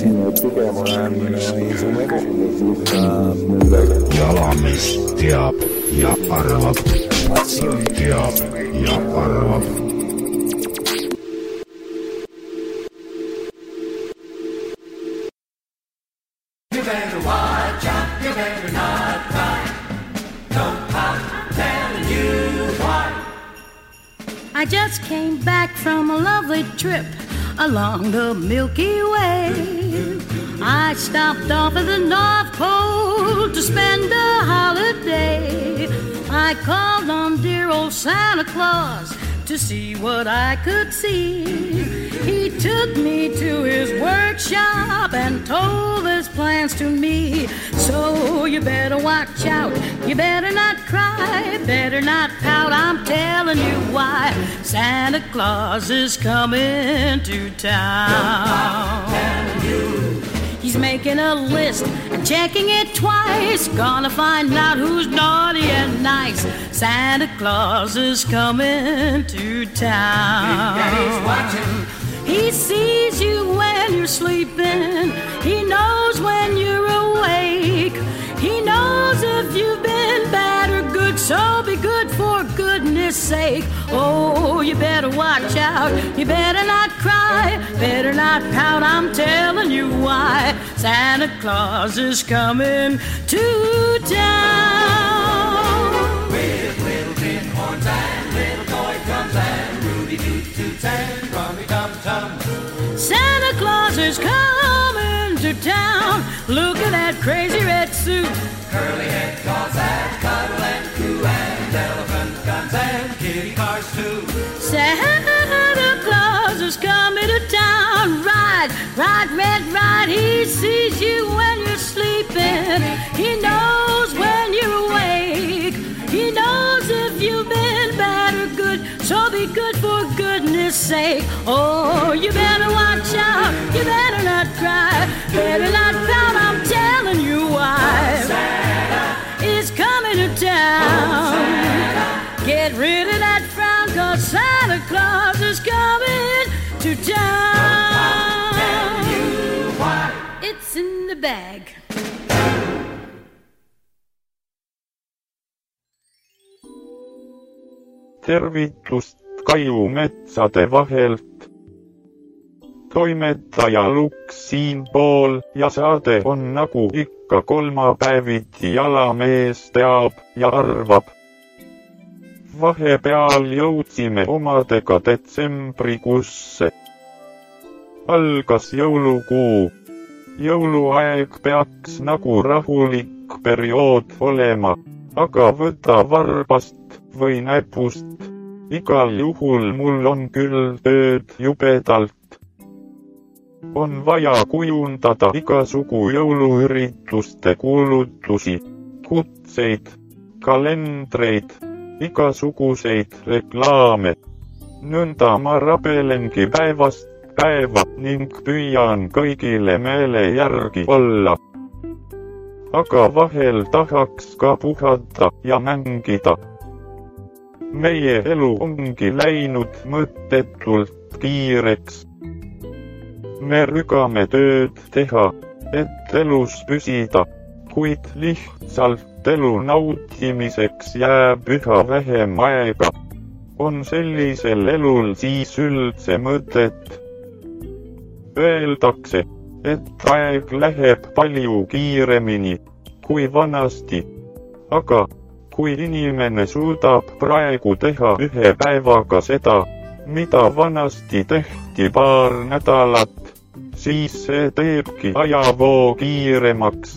siin pigem olen isumega. Jalamees teab ja arvab. Teab ja arvab. You better watch out, you better not cry. Don't pop, telling you why. I just came back from a lovely trip along the Milky Way. I stopped off at the North Pole to spend a holiday. I called on dear old Santa Claus to see what I could see. He took me to his workshop and told his plans to me. So you better watch out, you better not cry, better not pout, I'm telling you why. Santa Claus is coming to town. He's making a list and checking it twice. Gonna find out who's naughty and nice. Santa Claus is coming to town. Daddy's watching. He sees you when you're sleeping. He knows when you're awake. He knows if you've been bad or good. So be good for goodness sake. Oh, you better watch out. You better not cry. Better not pout. I'm telling you why. Santa Claus is coming to town. With little tin horns and little toy drums and Rudy toot toots and rummy tum tum. Santa Claus is coming to town. Look at that crazy red suit. Curly head dolls that cuddle and coo and elephant guns and kitty cars too. Santa Claus is coming to town. Ride, ride, red, ride. He sees you when you're sleeping. He knows when you're awake. He knows if you've been bad or good. So be good for goodness sake. Oh, you better watch out. You better not cry. Better not pout. I'm telling you why. Santa is coming to town. Get rid of that frown, 'cause Santa Claus is coming to town. It's in the bag. Tervitust Kaiumetsade vahelt. Toimetaja Luks siinpool ja saade on nagu ikka kolmapäeviti Jalamees teab ja arvab. Vahepeal jõudsime omadega detsembrikuusse. Algas jõulukuu. Jõuluaeg peaks nagu rahulik periood olema, aga võta varbast või näpust. Igal juhul mul on küll tööd jubedalt. On vaja kujundada igasugu jõuluürituste kuulutusi, kutseid, kalendreid, igasuguseid reklaame. Nõnda ma rabelengi päevast päeva ning püüan kõigile meele järgi olla. Aga vahel tahaks ka puhata ja mängida. Meie elu ongi läinud mõttetult kiireks. Me rügame tööd teha, et elus püsida, kuid lihtsalt elu nautimiseks jääb üha vähem aega. On sellisel elul siis üldse mõtet? Öeldakse, et aeg läheb palju kiiremini kui vanasti. Aga kui inimene suudab praegu teha ühe päevaga seda, mida vanasti tehti paar nädalat, siis see teebki ajavoo kiiremaks.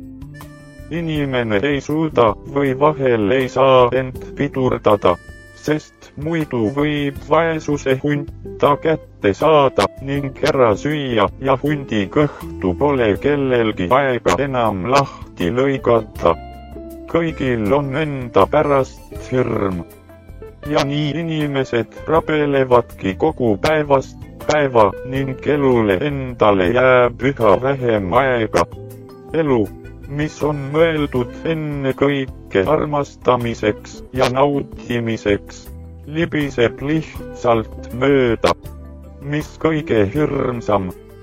Inimene ei suuda või vahel ei saa end pidurdada, sest muidu võib vaesuse hunta kätte saada ning ära süüa ja hundi kõhtu pole kellelgi aega enam lahti lõigata. Kõigil on enda pärast hirm. Ja nii inimesed rabelevadki kogu päevast päeva ning elule endale jääb üha vähem aega. Elu, mis on mõeldud ennekõike armastamiseks ja nautimiseks, libiseb lihtsalt mööda. Mis kõige hirmsam,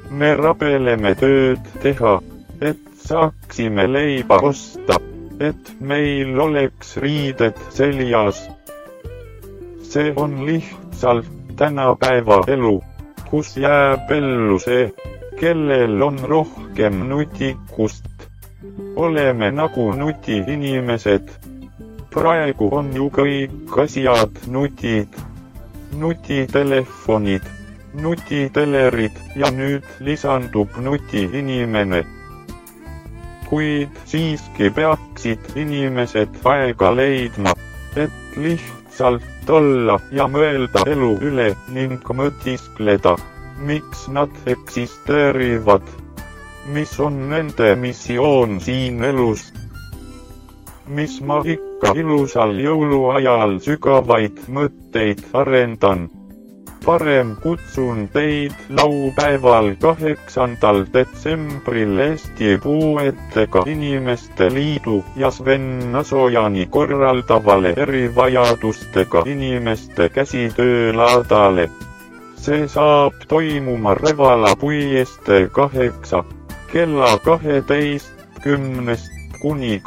Me rabeleme tööd teha, et saaksime leiba osta, et meil oleks riided seljas. See on lihtsalt tänapäeva elu, kus jääb ellu see, kellel on rohkem nutikust. Oleme nagu nutiinimesed. Praegu on ju kõik asjad nutid. Nutitelefonid, nutitelerid ja nüüd lisandub nutiinimene. Kuid siiski peaksid inimesed aega leidma, et lihtsalt olla ja mõelda elu üle ning mõtiskleda, miks nad eksisteerivad, mis on nende missioon siin elus. Mis ma ikka ilusal jõuluajal sügavaid mõtteid arendan. Parem kutsun teid laupäeval 8. detsembril Eesti Puuetega Inimeste Liidu ja Sven Asojani korraldavale erivajadustega inimeste käsitöölaadale. See saab toimuma Revala puiestee 8 kella 12 kuni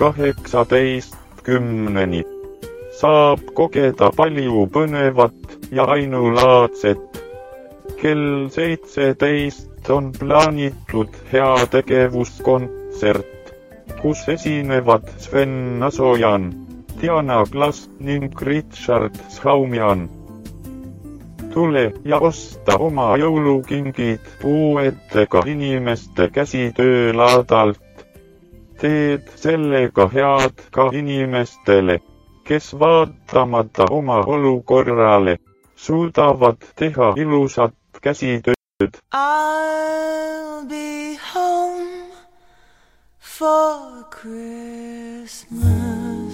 18:10. Saab kogeda palju põnevat ja ainulaadset. Kell 17 on plaanitud heategevuskontsert, kus esinevad Sven Asojan, Diana Klas ning Richard Schaumian. Tule ja osta oma jõulukingid puuetega inimeste käsitöölaadalt. Teed sellega head ka inimestele, kes vaatamata oma olukorrale suudavad teha ilusat käsitööd. I'll be home for Christmas.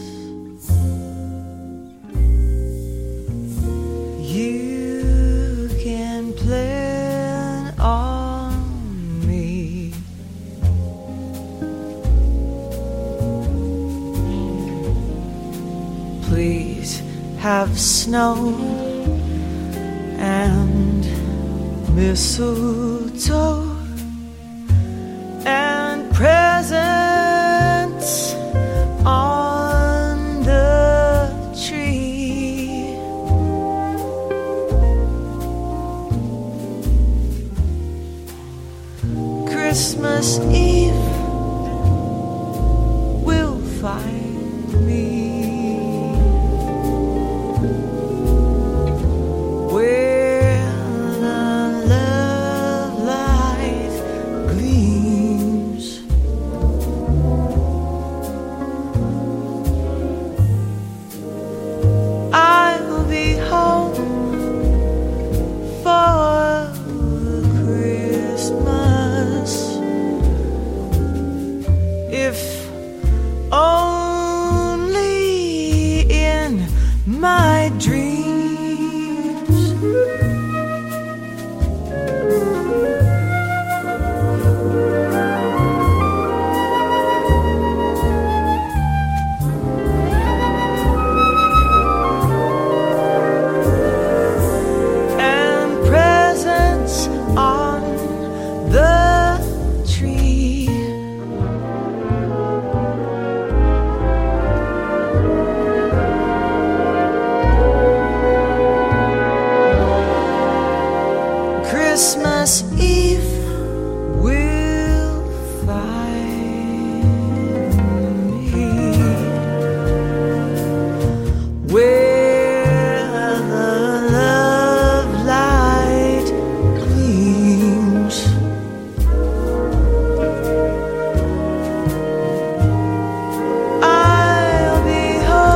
You can plan on me. Please have snow and mistletoe and presents on the tree. Christmas Eve will find me where the love light gleams. I'll be home for Christmas if only in my dreams. And presents on the tree. Christmas Eve will find me where the love light gleams. I'll be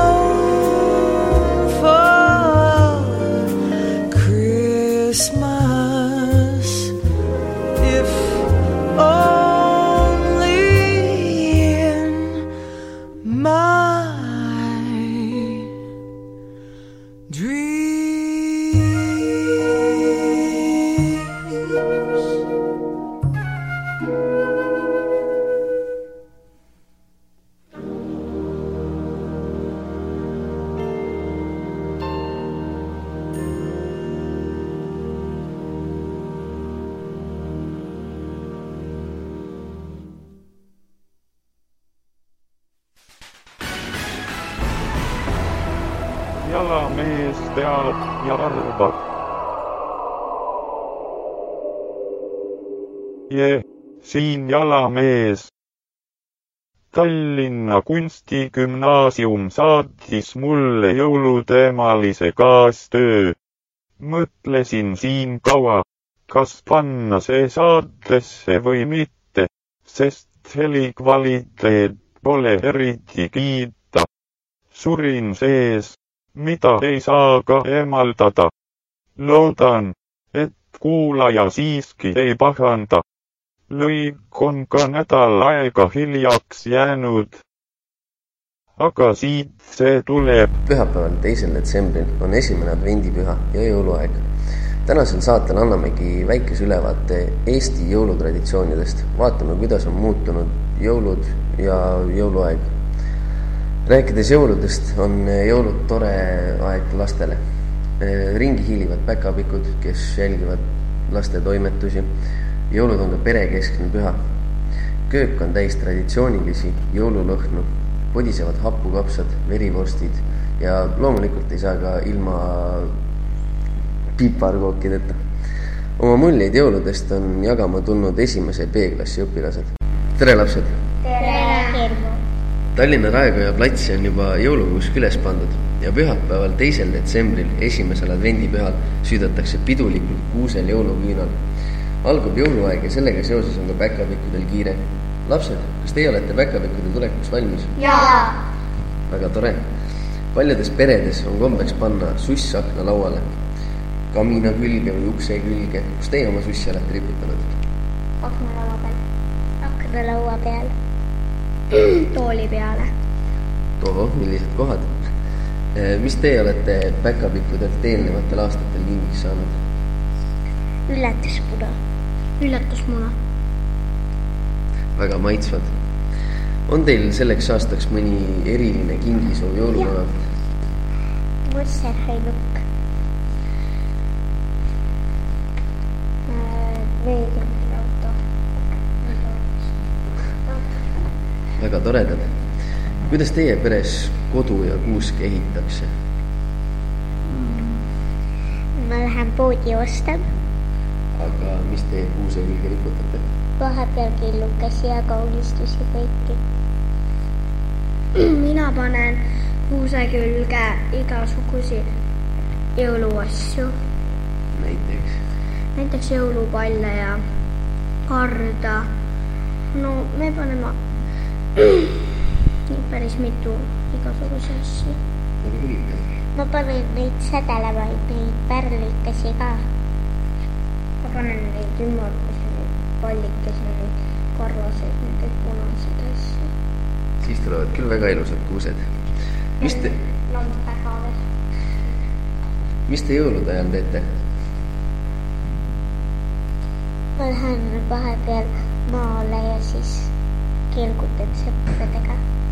home for Christmas if only in my dreams. jalamees teab ja arvab. Siin jalamees. Tallinna kunstigümnaasium saatis mulle jõuluteemalise kaastöö. Mõtlesin siin kaua, kas panna see saatesse või mitte, sest heli kvaliteet pole eriti kiita. Surin sees, mida ei saa ka eemaldada. Loodan, et kuulaja siiski ei pahanda. Lõik on ka nädal aega hiljaks jäänud. Aga siit see tuleb. Pühapäeval 2. detsembril on esimene advendipüha ja jõuluaeg. Tänasel saatel annamegi väikese ülevaate Eesti jõulutraditsioonidest. Vaatame, kuidas on muutunud jõulud ja jõuluaeg. Rääkides jõuludest on jõulud tore aeg lastele. Ringi hiilivad päkapikud, kes jälgivad laste toimetusi. Jõulud on ka perekeskne püha. Köök on täis traditsioonilisi jõululõhnu, podisevad hapukapsad, verivorstid ja loomulikult ei saa ka ilma piparkookideta. Oma muljeid jõuludest on jagama tulnud esimese B-klassi õpilased. Tere lapsed! Tere! Tallinna Raekoja platsi on juba jõulukuusk üles pandud ja pühapäeval 2. detsembril esimesel advendipühal süüdatakse pidulikult kuusel jõuluküünal. Algub jõuluaeg ja sellega seoses on ka päkapikkudel kiire. Lapsed, kas teie olete päkapikkude tulekuks valmis? Jaa! Väga tore. Paljudes peredes on kombeks panna suss akna lauale, kamina külge või ukse külge. Kus teie oma sussi olete riputanud? Aknalaua peal. Tooli peale. Toho, millised kohad? Mis teie olete päkapikkudelt eelnevatel aastatel kingiks saanud? Üllatusmuna. Väga maitsvad. On teil selleks aastaks mõni eriline kingisoov jõulupäevalt? Võsserheinukk. Veekindlauto. Väga toredad. Kuidas teie peres kodu ja kuuske ehitakse? Ma lähen poodi ostan. Aga mis teie kuuse külge riputate? Vahepeal killukesi ja kaunistusi kõiki. Mina panen kuuse külge igasugusi jõuluasju. Näiteks jõulupalle ja karda. No me paneme päris mitu igasuguse asju. Ma panen neid sädelevaid, neid pärlikesi ka. Ma panen neid ümmargusi, neid pallikesi, neid karvaseid, neid punased asju. Siis tulevad küll väga ilusad kuused. Mis te jõulude ajal teete? Ma lähen vahepeal maale ja siis kelgutan sõpradega.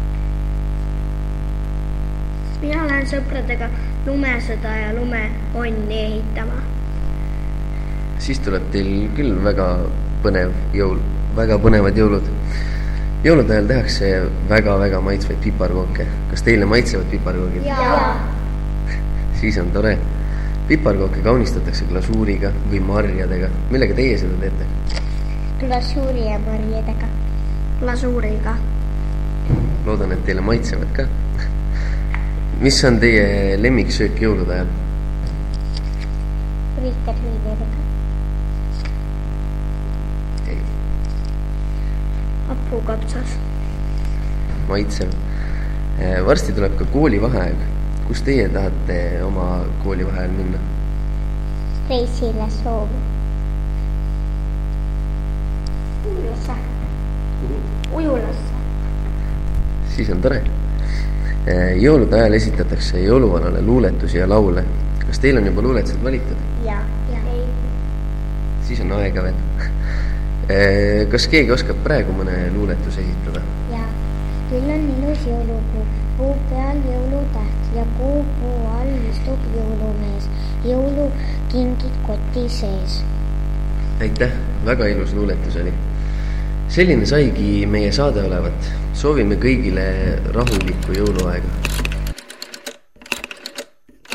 Mina lähen sõpradega lumesõda ja lumeonni ehitama. Siis tuleb teil küll väga põnev jõul, väga põnevad jõulud. Jõulude ajal tehakse väga maitsvaid piparkooke. Kas teile maitsevad piparkookid? Jaa. Siis on tore. Piparkooke kaunistatakse glasuuriga või marjadega. Millega teie seda teete? Glasuuri ja marjadega. Glasuuriga. Loodan, et teile maitsevad ka. Mis on teie lemmiksöök jõulude ajal? Riikerliinidega. Ei. Hapukapsas. Maitsev. Varsti tuleb ka koolivaheaeg. Kus teie tahate oma koolivaheajal minna? Reisile Soome. Ujulasse. Siis on tore. Jõulude ajal esitatakse jõuluvanale luuletusi ja laule. Kas teil on juba luuletused valitud? Jaa. Siis on aega veel. Kas keegi oskab praegu mõne luuletuse esitada? Jaa. Küll on ilus jõulupuu, puu peal jõulutäht ja puu all istub jõulumees, jõulukingid koti sees. Aitäh, väga ilus luuletus oli. Selline saigi meie saade olevat. Soovime kõigile rahulikku jõuluaega.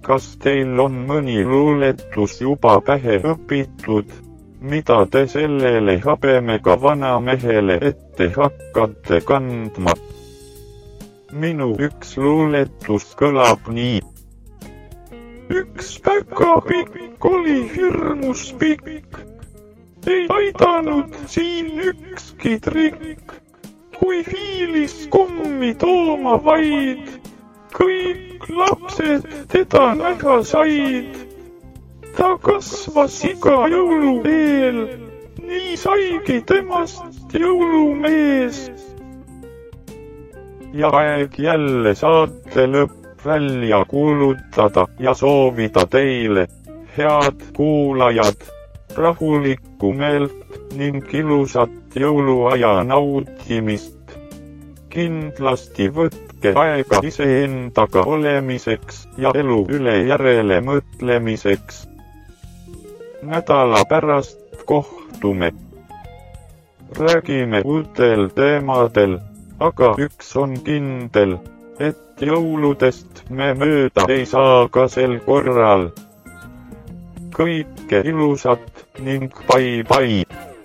kas teil on mõni luuletus juba pähe õpitud, mida te sellele habemega vanamehele ette hakkate kandma? Minu üks luuletus kõlab nii. Üks päkapikk oli hirmus pikk, ei aidanud siin ükski trikk, kui viilis kommi tooma vaid, kõik lapsed teda näha said. Ta kasvas iga jõulu eel, nii saigi temast jõulumees. Ja aeg jälle saate lõpp välja kuulutada ja soovida teile, head kuulajad, rahulikku meelt ning ilusat jõuluaja nautimist. Kindlasti võtke aega iseendaga olemiseks ja elu üle järele mõtlemiseks. Nädala pärast kohtume. Räägime uutel teemadel, aga üks on kindel, et jõuludest me mööda ei saa ka sel korral. Kõike ilusat ning bye-bye!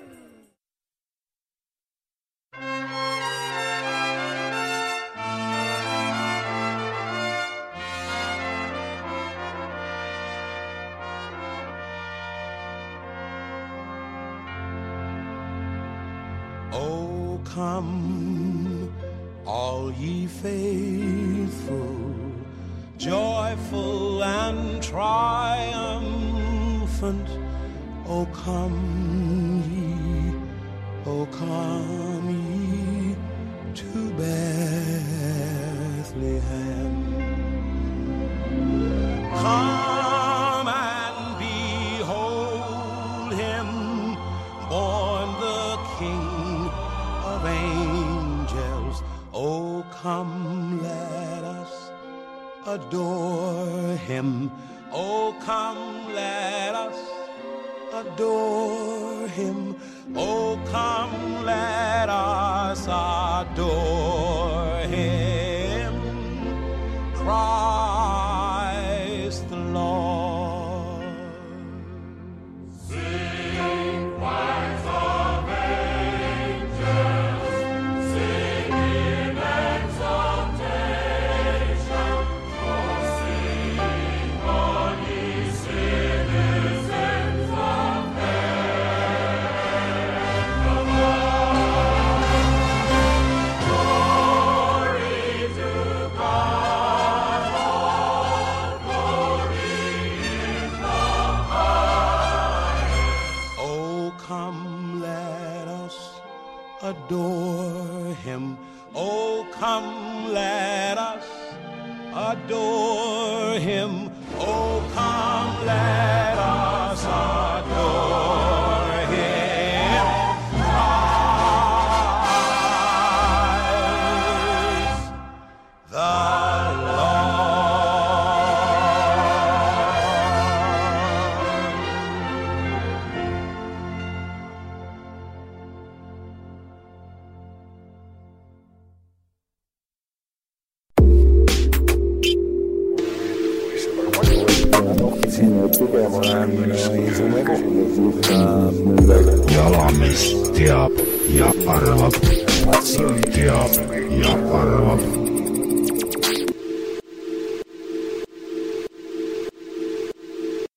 Oh, come, all ye faithful, joyful and triumphant. Oh, come ye to Bethlehem. Come and behold him, born the King of angels. Oh, come, let us adore him. Oh, come, let us adore him. Oh, come, let us adore him. Christ the Lord. Sing choirs of angels, sing in exaltation, oh, sing all ye citizens of heaven. Glory to God, all glory in the highest. Oh, come, let us adore him. Oh, come, let us adore him. Oh, come, let us adore him. Christ the Pigem olen Isumägu. Jalamees teab ja arvab. Teab ja arvab.